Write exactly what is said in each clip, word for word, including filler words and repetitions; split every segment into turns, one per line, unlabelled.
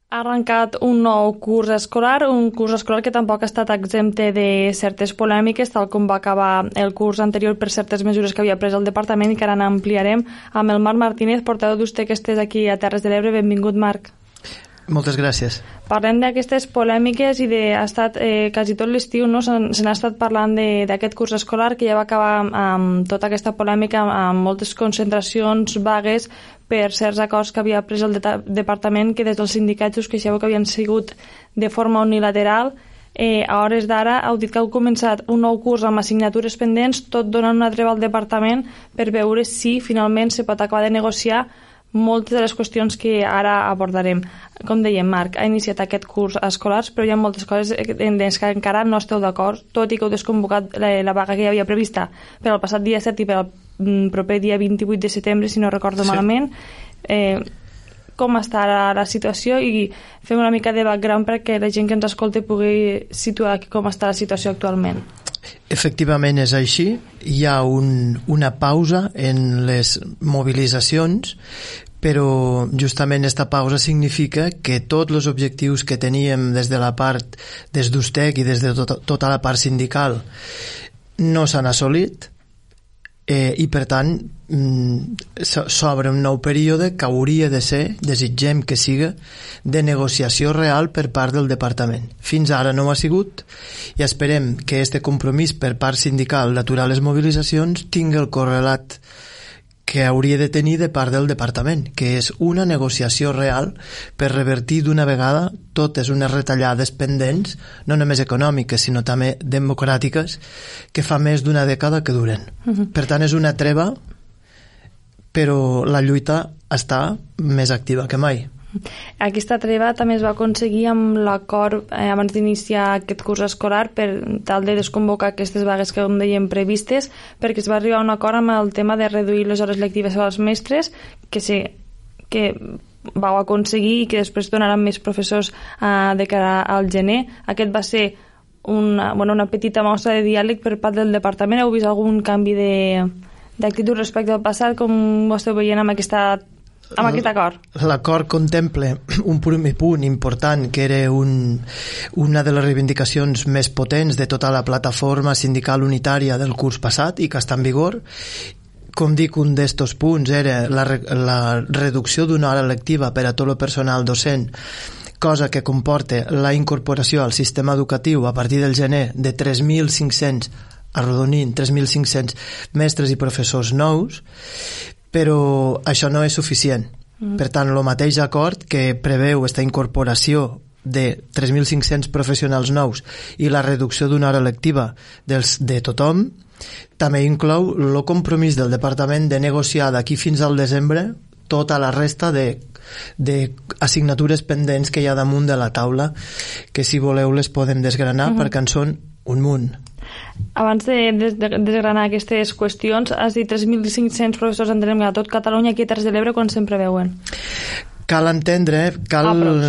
Ha arrencat un nou curs escolar, un curs escolar que tampoc ha estat exempte de certes polèmiques, tal com va acabar el curs anterior per certes mesures que havia pres el departament i que ara n'ampliarem amb el Marc Martínez, portaveu d'Usté, que estés aquí a Terres de l'Ebre. Benvingut, Marc.
Moltes gràcies.
Parlem d'aquestes polèmiques i de, ha estat eh, quasi tot l'estiu, no? se, se n'ha estat parlant d'aquest curs escolar que ja va acabar amb, amb tota aquesta polèmica, amb, amb moltes concentracions vagues per certs acords que havia pres el de departament, que des dels sindicats us queixeu que havien sigut de forma unilateral. Eh, a hores d'ara heu dit que heu començat un nou curs amb assignatures pendents, tot donant una treva al departament per veure si finalment se pot acabar de negociar moltes de les qüestions que ara abordarem. Com dèiem, Marc, ha iniciat aquest curs escolar, però hi ha moltes coses en les que encara no esteu d'acord, tot i que heu desconvocat la, la vaga que hi havia prevista per al passat dia set i per al proper dia vint-i-vuit de setembre, si no recordo sí. malament. Eh, com està la, la situació? I fem una mica de background perquè la gent que ens escolta pugui situar com està la situació actualment.
Efectivament és així, hi ha un, una pausa en les mobilitzacions, però justament aquesta pausa significa que tots els objectius que teníem des de la part des d'Ustec i des de tota, tota la part sindical no s'han assolit, eh, i per tant s'obre un nou període que hauria de ser, desitgem que siga, de negociació real per part del departament. Fins ara no ho ha sigut i esperem que este compromís per part sindical d'aturar les mobilitzacions tingui el correlat que hauria de tenir de part del departament, que és una negociació real per revertir d'una vegada totes unes retallades pendents, no només econòmiques, sinó també democràtiques, que fa més d'una dècada que duren. Uh-huh. Per tant, és una treva, però la lluita està més activa que mai.
Aquesta treva també es va aconseguir amb l'acord eh, abans d'iniciar aquest curs escolar per tal de desconvocar aquestes vagues que, com dèiem, previstes, perquè es va arribar a un acord amb el tema de reduir les hores lectives als mestres, que sí, que vau aconseguir i que després donaran més professors eh, de cara al gener. Aquest va ser una, bueno, una petita mostra de diàleg per part del departament. Heu vist algun canvi de, d'actitud respecte al passat? Com ho esteu veient amb aquesta amb aquest acord?
L'acord contempla un primer punt important que era un, una de les reivindicacions més potents de tota la plataforma sindical unitària del curs passat i que està en vigor. Com dic, un d'estos punts era la, la reducció d'una hora lectiva per a tot el personal docent, cosa que comporta la incorporació al sistema educatiu a partir del gener de tres mil cinc-cents, arrodonint, tres mil cinc-cents mestres i professors nous, però això no és suficient. Mm. Per tant, el mateix acord que preveu aquesta incorporació de tres mil cinc-cents professionals nous i la reducció d'una hora lectiva dels, de tothom, també inclou el compromís del departament de negociar d'aquí fins al desembre tota la resta de, de assignatures pendents que hi ha damunt de la taula, que si voleu les podem desgranar, mm-hmm. perquè en són un munt.
Abans de, de, de desgranar aquestes qüestions, has dit tres mil cinc-cents professors entenem a tot Catalunya, aquí a Terres de l'Ebre, quan se'n preveuen?
Cal entendre, cal,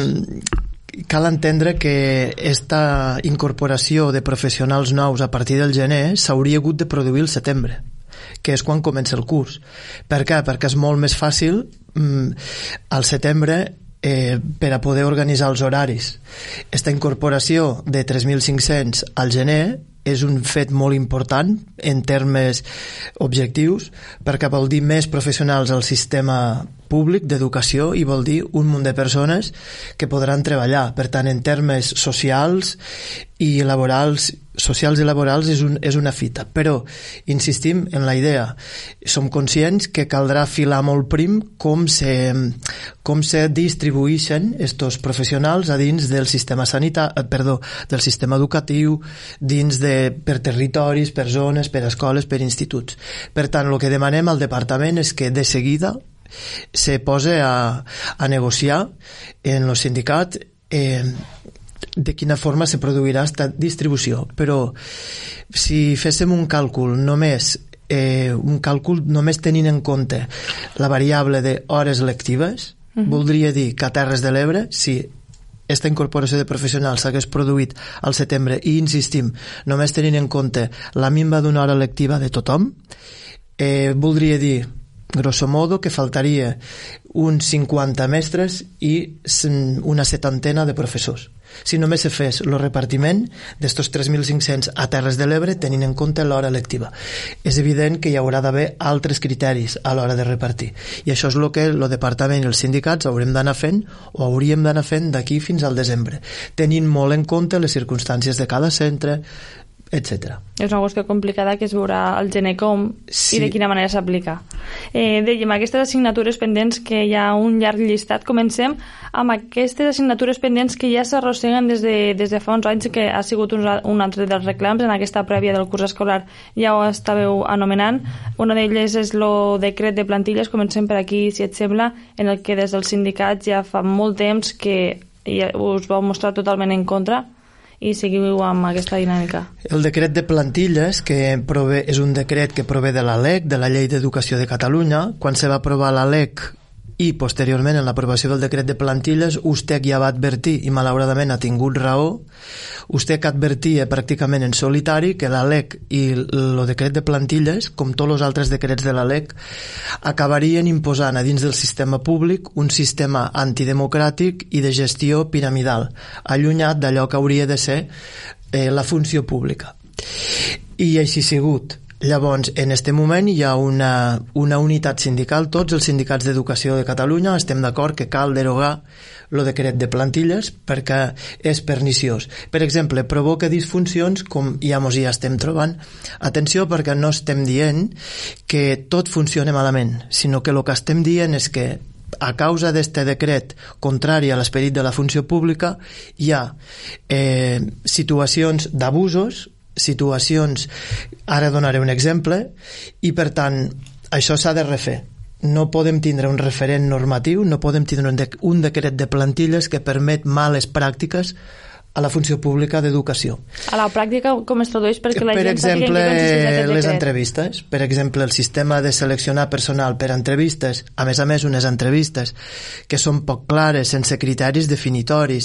cal entendre que esta incorporació de professionals nous a partir del gener s'hauria hagut de produir el setembre, que és quan comença el curs. Per què? Perquè és molt més fàcil mm, al setembre eh, per a poder organitzar els horaris. Esta incorporació de tres mil cinc-cents al gener és un fet molt important en termes objectius, perquè vol dir més professionals al sistema públic d'educació i vol dir un munt de persones que podran treballar. Per tant, en termes socials i laborals, socials i laborals és, un, és una fita. Però insistim en la idea. Som conscients que caldrà filar molt prim com se, com se distribueixen estos professionals a dins del sistema sanitari, perdó, del sistema educatiu, dins de, per territoris, per zones, per escoles, per instituts. Per tant, el que demanem al departament és que de seguida se pose a, a negociar en els sindicats eh, de quina forma se produirà aquesta distribució. Però si féssim un càlcul només eh, un càlcul només tenint en compte la variable d'hores lectives, uh-huh. voldria dir que a Terres de l'Ebre, si aquesta incorporació de professionals s'hagués produït al setembre i, insistim, només tenint en compte la minva d'una hora lectiva de tothom, eh, voldria dir grosso modo, que faltaria uns cinquanta mestres i una setantena de professors. Si només se fes el repartiment d'estos tres mil cinc-cents a Terres de l'Ebre tenint en compte l'hora lectiva. És evident que hi haurà d'haver altres criteris a l'hora de repartir. I això és el que el departament i els sindicats haurem d'anar fent o hauríem d'anar fent d'aquí fins al desembre, tenint molt en compte les circumstàncies de cada centre, etcètera.
És una qüestió complicada que es veurà al gener com sí. I de quina manera s'aplica. Eh, dèiem, aquestes assignatures pendents, que hi ha un llarg llistat. Comencem amb aquestes assignatures pendents que ja s'arrosseguen des de, des de fa uns anys, que ha sigut un, un altre dels reclams en aquesta prèvia del curs escolar. Ja ho estàveu anomenant. Una d'elles és el decret de plantilles. Comencem per aquí, si et sembla, en el que des dels sindicats ja fa molt temps que ja us vau mostrar totalment en contra i seguiu amb aquesta dinàmica.
El decret de plantilles, que prové, és un decret que prové de la L E C, de la Llei d'Educació de Catalunya. Quan se va aprovar la L E C i posteriorment en l'aprovació del decret de plantilles, U S T E C ja va advertir, i malauradament ha tingut raó, U S T E C advertia pràcticament en solitari que la L E C i el decret de plantilles, com tots els altres decrets de la L E C, acabarien imposant a dins del sistema públic un sistema antidemocràtic i de gestió piramidal, allunyat d'allò que hauria de ser eh, la funció pública. I així ha sigut. Llavors, en aquest moment hi ha una, una unitat sindical. Tots els sindicats d'educació de Catalunya estem d'acord que cal derogar el decret de plantilles perquè és perniciós. Per exemple, provoca disfuncions com ja mos hi estem trobant. Atenció, perquè no estem dient que tot funciona malament, sinó que el que estem dient és que a causa d'este decret contrari a l'esperit de la funció pública hi ha eh, situacions d'abusos, situacions, ara donaré un exemple, i per tant això s'ha de refer. No podem tindre un referent normatiu, no podem tindre un, de, un decret de plantilles que permet males pràctiques a la funció pública d'educació.
A la pràctica com es tradueix? Perquè la
per
gent
exemple,
que
les entrevistes. Per exemple, el sistema de seleccionar personal per entrevistes, a més a més unes entrevistes que són poc clares, sense criteris definitoris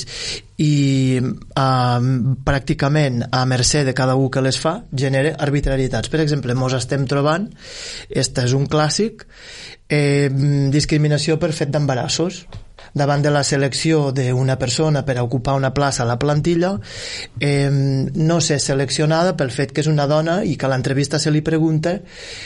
i eh, pràcticament a mercè de cada un que les fa, genera arbitrarietats. Per exemple, mos estem trobant, este és un clàssic, eh, discriminació per fet d'embarassos. Davant de la selecció d'una persona per a ocupar una plaça a la plantilla, eh, no ser seleccionada pel fet que és una dona i que a l'entrevista se li pregunta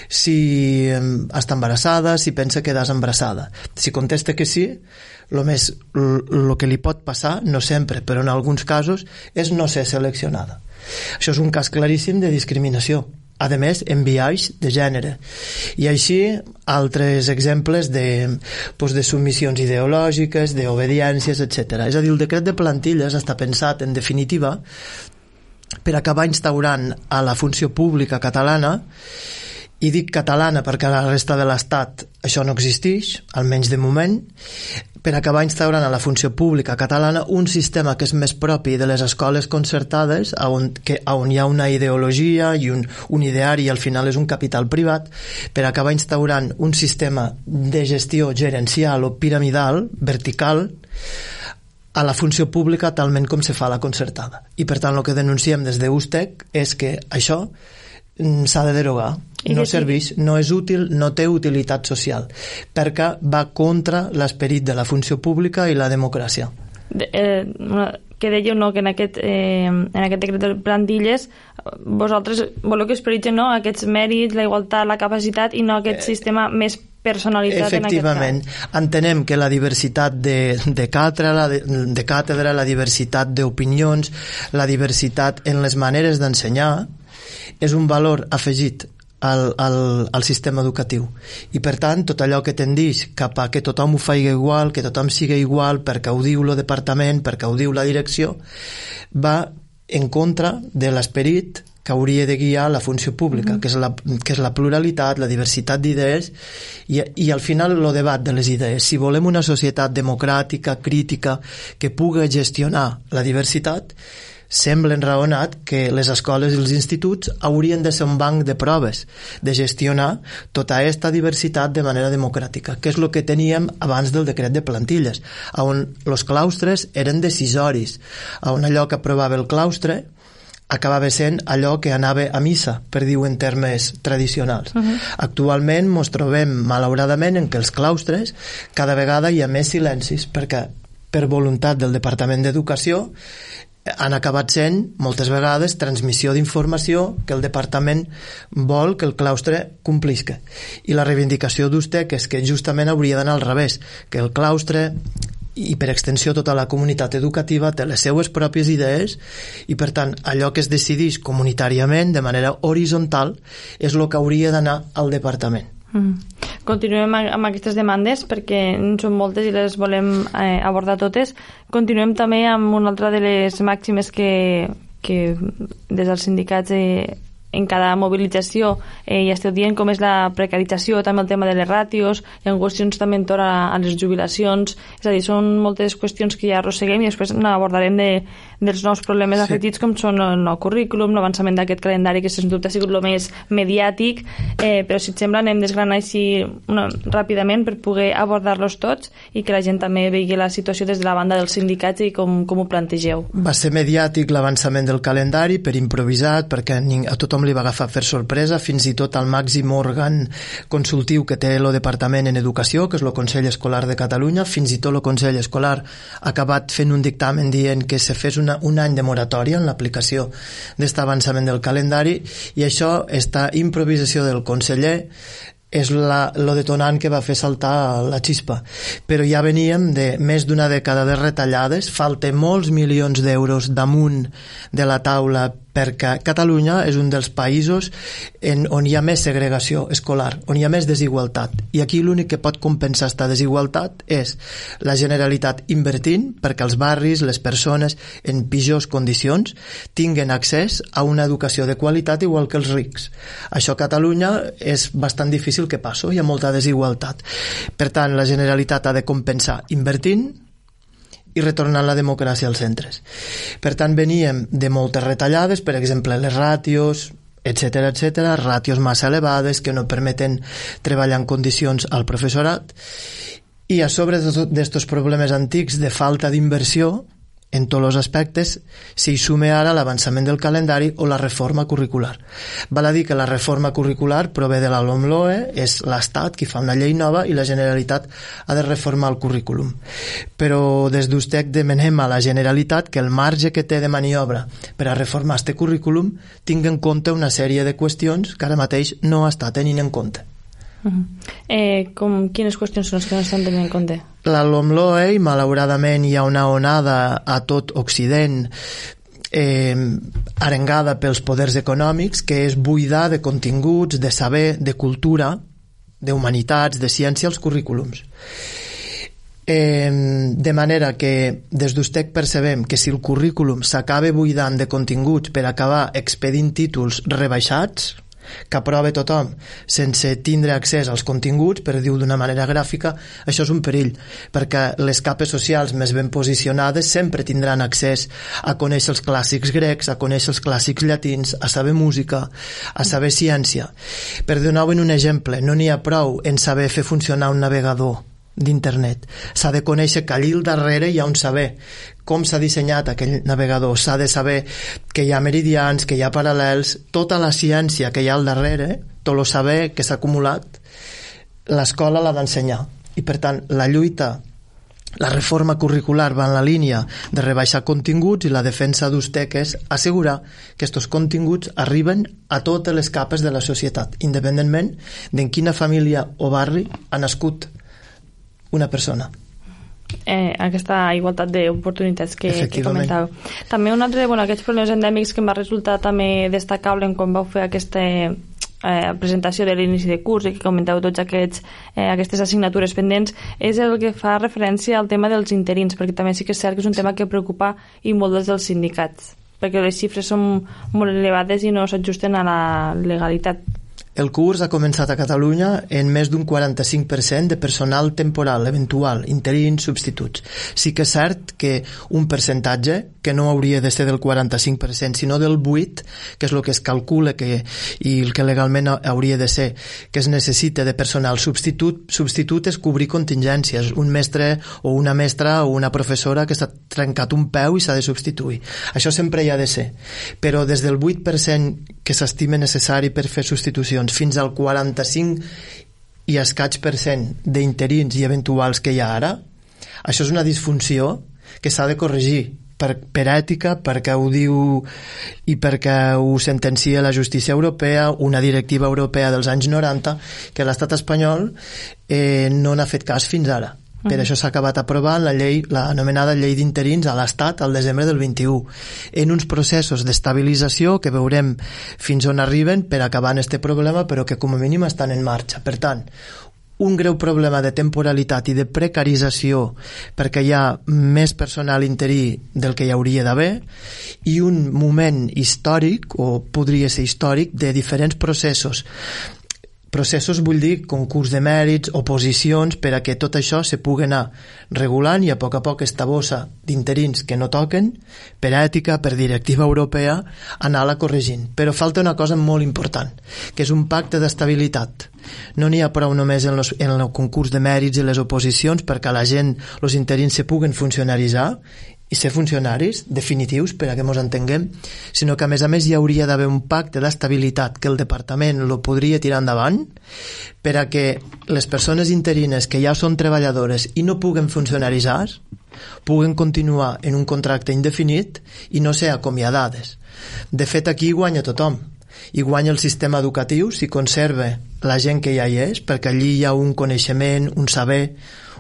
si eh, està embarassada, si pensa quedar embarassada. Si contesta que sí, el més, el que li pot passar, no sempre, però en alguns casos, és no ser seleccionada. Això és un cas claríssim de discriminació, a més en biaix de gènere, i així altres exemples de, doncs, de submissions ideològiques, d'obediències, etcètera. És a dir, el decret de plantilles està pensat en definitiva per acabar instaurant a la funció pública catalana, i dic catalana perquè a la resta de l'Estat això no existeix, almenys de moment, per acabar instaurant a la funció pública catalana un sistema que és més propi de les escoles concertades, on, que, on hi ha una ideologia i un, un ideari i al final és un capital privat, per acabar instaurant un sistema de gestió gerencial o piramidal, vertical, a la funció pública talment com se fa a la concertada. I per tant el que denunciem des de U S T E C és que això s'ha de derogar. No serveix, no és útil, no té utilitat social, perquè va contra l'esperit de la funció pública i la democràcia.
De, eh, que dèieu no, que en aquest, eh, en aquest decret de plantilles vosaltres voleu que es prioritzen, no, aquests mèrits, la igualtat, la capacitat i no aquest eh, sistema més personalitzat.
Efectivament, en aquest cas. Entenem que la diversitat de, de, càtedra, de, de càtedra, la diversitat d'opinions, la diversitat en les maneres d'ensenyar és un valor afegit al, al, al sistema educatiu, i per tant tot allò que tendeix cap a que tothom ho faci igual, que tothom sigui igual perquè ho diu el departament, perquè ho diu la direcció, va en contra de l'esperit que hauria de guiar la funció pública, mm-hmm. que, és la, que és la pluralitat, la diversitat d'idees i, i al final el debat de les idees. Si volem una societat democràtica, crítica, que pugui gestionar la diversitat, sembla enraonat que les escoles i els instituts haurien de ser un banc de proves, de gestionar tota aquesta diversitat de manera democràtica, que és el que teníem abans del decret de plantilles, on els claustres eren decisoris, on allò que aprovava el claustre acabava sent allò que anava a missa, per dir-ho en termes tradicionals. Uh-huh. Actualment ens trobem, malauradament, en què els claustres cada vegada hi ha més silencis, perquè per voluntat del Departament d'Educació han acabat sent, moltes vegades, transmissió d'informació que el departament vol que el claustre complisca. I la reivindicació d'ustè és que justament hauria d'anar al revés, que el claustre i per extensió tota la comunitat educativa té les seues pròpies idees i per tant allò que es decideix comunitàriament de manera horitzontal és el que hauria d'anar al departament.
Mm. Continuem amb aquestes demandes perquè són moltes i les volem eh, abordar totes. Continuem també amb una altra de les màximes que, que des dels sindicats eh, en cada mobilització eh, ja esteu dient, com és la precarització, també el tema de les ràtios, hi ha qüestions també entorn a, a les jubilacions, és a dir, són moltes qüestions que ja arrosseguem i després n'abordarem de, dels nous problemes sí. afectits com són el nou currículum, l'avançament d'aquest calendari que sens dubte ha sigut el més mediàtic, eh, però si et sembla anem desgranant així una, ràpidament per poder abordar-los tots i que la gent també vegi la situació des de la banda dels sindicats i com, com ho plantegeu.
Va ser mediàtic l'avançament del calendari per improvisat, perquè a tothom li va agafar per sorpresa, fins i tot al màxim òrgan consultiu que té el Departament en Educació, que és el Consell Escolar de Catalunya. Fins i tot el Consell Escolar ha acabat fent un dictamen dient que se fes una, un any de moratòria en l'aplicació d'aquest avançament del calendari, i això, esta improvisació del conseller, és la, lo detonant que va fer saltar la xispa. Però ja veníem de més d'una dècada de retallades, falta molts milions d'euros damunt de la taula perquè Catalunya és un dels països en, on hi ha més segregació escolar, on hi ha més desigualtat. I aquí l'únic que pot compensar aquesta desigualtat és la Generalitat invertint perquè els barris, les persones en pitjors condicions tinguen accés a una educació de qualitat igual que els rics. Això a Catalunya és bastant difícil que passi, hi ha molta desigualtat. Per tant, la Generalitat ha de compensar invertint i retornant la democràcia als centres. Per tant, veníem de moltes retallades, per exemple, les ràtios, etcètera, etcètera, ràtios massa elevades que no permeten treballar en condicions al professorat, i a sobre d'aquests problemes antics de falta d'inversió en tots els aspectes s'hi sume ara l'avançament del calendari o la reforma curricular. Val a dir que la reforma curricular prové de la LOMLOE, és l'Estat qui fa una llei nova i la Generalitat ha de reformar el currículum. Però des d'USTEC demanem a la Generalitat que el marge que té de maniobra per a reformar este currículum tingui en compte una sèrie de qüestions que ara mateix no està tenint en compte.
Uh-huh. Eh, com, quines qüestions són les que no estan tenint en compte?
La LOMLOE, i malauradament hi ha una onada a tot Occident eh, arengada pels poders econòmics, que és buidar de continguts, de saber, de cultura, d'humanitats, de ciència els currículums. Eh, de manera que des d'USTEC percebem que si el currículum s'acaba buidant de continguts per acabar expedint títols rebaixats, que aprova tothom sense tindre accés als continguts, per dir-ho d'una manera gràfica, això és un perill, perquè les capes socials més ben posicionades sempre tindran accés a conèixer els clàssics grecs, a conèixer els clàssics llatins, a saber música, a saber ciència. Per donar-ho en un exemple, no n'hi ha prou en saber fer funcionar un navegador d'internet, s'ha de conèixer que allí al darrere hi ha un saber, com s'ha dissenyat aquell navegador, s'ha de saber que hi ha meridians, que hi ha paral·lels, tota la ciència que hi ha al darrere, tot el saber que s'ha acumulat, l'escola l'ha d'ensenyar. I per tant, la lluita, la reforma curricular va en la línia de rebaixar continguts, i la defensa d'USTEC és assegurar que aquests continguts arriben a totes les capes de la societat, independentment d'en quina família o barri ha nascut una persona.
Eh, aquesta igualtat d'oportunitats que, que comentàveu. També un altre, bueno, aquests problemes endèmics que em va resultar també destacable quan vau fer aquesta eh, presentació de l'inici de curs i que comenteu tots aquests, eh, aquestes assignatures pendents, és el que fa referència al tema dels interins, perquè també sí que és cert que és un tema que preocupa i molt dels sindicats, perquè les xifres són molt elevades i no s'ajusten a la legalitat.
El curs ha començat a Catalunya en més d'un quaranta-cinc per cent de personal temporal, eventual, interins, substituts. Sí que és cert que un percentatge, que no hauria de ser del quaranta-cinc per cent, sinó del vuit, que és el que es calcula que, i el que legalment hauria de ser, que es necessita de personal substitut, substitut és cobrir contingències, un mestre o una mestra o una professora que s'ha trencat un peu i s'ha de substituir. Això sempre hi ha de ser. Però des del vuit per cent que s'estima necessari per fer substitucions fins al quaranta-cinc i escaig per cent d'interins i eventuals que hi ha ara, això és una disfunció que s'ha de corregir per, per ètica, perquè ho diu i perquè ho sentencia la justícia europea, una directiva europea dels anys noranta, que l'estat espanyol eh, no n'ha fet cas fins ara. Per això s'ha acabat aprovant la llei, l'anomenada llei d'interins a l'Estat al desembre del vint-i-u, en uns processos d'estabilització que veurem fins on arriben per acabar en este problema, però que com a mínim estan en marxa. Per tant, un greu problema de temporalitat i de precarització perquè hi ha més personal interí del que hi hauria d'haver i un moment històric, o podria ser històric, de diferents processos processos vull dir concurs de mèrits, oposicions, per a que tot això se pugui anar regulant i a poc a poc esta bossa d'interins que no toquen, per ètica, per directiva europea, anar-la corregint. Però falta una cosa molt important, que és un pacte d'estabilitat. No n'hi ha prou només en, los, en el concurs de mèrits i les oposicions perquè la gent, els interins se puguen funcionaritzar i ser funcionaris definitius, per a que ens entenguem, sinó que a més a més hi hauria d'haver un pacte d'estabilitat que el departament lo podria tirar endavant per a que les persones interines que ja són treballadores i no puguen funcionaritzar puguen continuar en un contracte indefinit i no ser acomiadades. De fet, aquí guanya tothom. I guanya el sistema educatiu si conserva la gent que ja hi és, perquè allí hi ha un coneixement, un saber,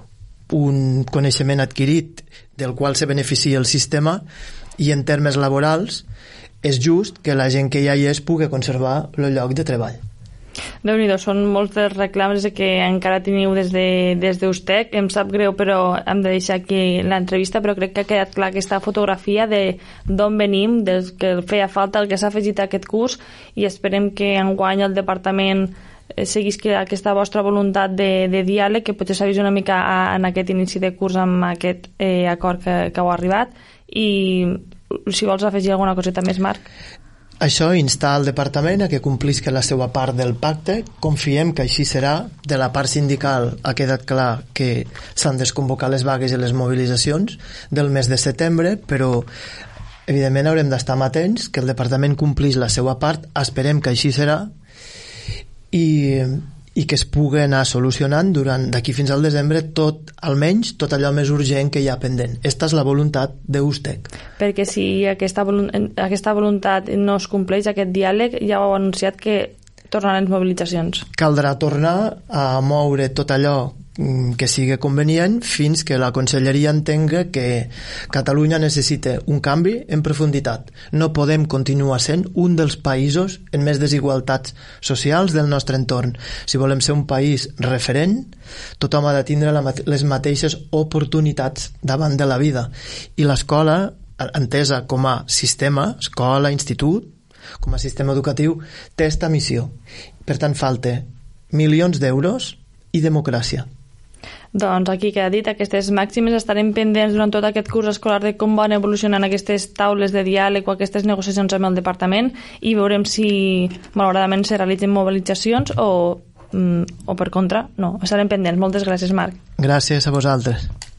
un coneixement adquirit del qual se beneficia el sistema, i en termes laborals és just que la gent que ja hi és pugui conservar el lloc de treball.
Déu-n'hi-do, són molts dels reclams que encara teniu des de, des d'Ustec. Em sap greu, però hem de deixar aquí l'entrevista, però crec que ha quedat clar aquesta fotografia de d'on venim, del que feia falta, el que s'ha afegit a aquest curs, i esperem que enguany el departament seguís que aquesta vostra voluntat de, de diàleg, que potser s'ha vist una mica a, en aquest inici de curs amb aquest eh, acord que, que heu arribat. I si vols afegir alguna coseta més, Marc.
Això insta al departament a que complisca la seva part del pacte. Confiem que així serà. De la part sindical ha quedat clar que s'han de convocar les vagues i les mobilitzacions del mes de setembre, però evidentment haurem d'estar amatents que el departament complís la seva part. Esperem que així serà i, i que es pugui anar solucionant durant d'aquí fins al desembre tot, almenys tot allò més urgent que hi ha pendent. Esta és la voluntat d'Ustec. Perquè
si aquesta, aquesta voluntat no es compleix, aquest diàleg, ja ho heu anunciat que tornaran les mobilitzacions.
Caldrà tornar a moure tot allò que sigui convenient fins que la Conselleria entenga que Catalunya necessita un canvi en profunditat. No podem continuar sent un dels països amb més desigualtats socials del nostre entorn. Si volem ser un país referent, tothom ha de tindre la, les mateixes oportunitats davant de la vida. I l'escola, entesa com a sistema, escola, institut, com a sistema educatiu, té esta missió. Per tant, falta milions d'euros i democràcia.
Doncs aquí queda dit, aquestes màximes estarem pendents durant tot aquest curs escolar de com van evolucionant aquestes taules de diàleg o aquestes negociacions amb el departament, i veurem si malauradament se realitzen mobilitzacions o, o per contra no. Estarem pendents. Moltes gràcies, Marc.
Gràcies a vosaltres.